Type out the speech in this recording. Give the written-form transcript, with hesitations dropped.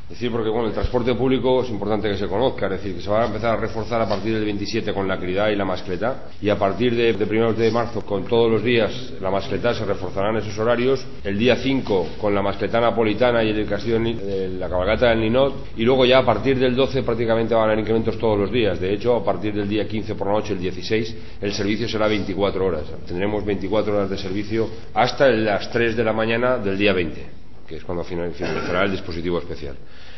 Es decir, porque bueno, el transporte público es importante que se conozca, es decir, que se va a empezar a reforzar a partir del 27 con la Cridá y la Mascletá, y a partir de primeros de marzo con todos los días la Mascletá se reforzarán esos horarios, el día 5 con la Mascletá napolitana y el castillo de la cabalgata del Ninot, y luego ya a partir del 12 prácticamente van a haber incrementos todos los días. De hecho, a partir del día 15 por la noche, el 16, el servicio será 24 horas. Tendremos 24 horas de servicio hasta las 3 de la mañana del día 20, que es cuando finalizará el dispositivo especial.